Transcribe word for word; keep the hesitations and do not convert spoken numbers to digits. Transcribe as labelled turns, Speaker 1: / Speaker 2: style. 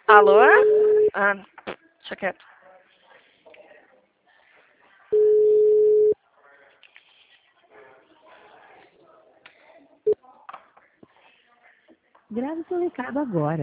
Speaker 1: Alô? Ah, deixa quieto.
Speaker 2: Grave seu recado agora.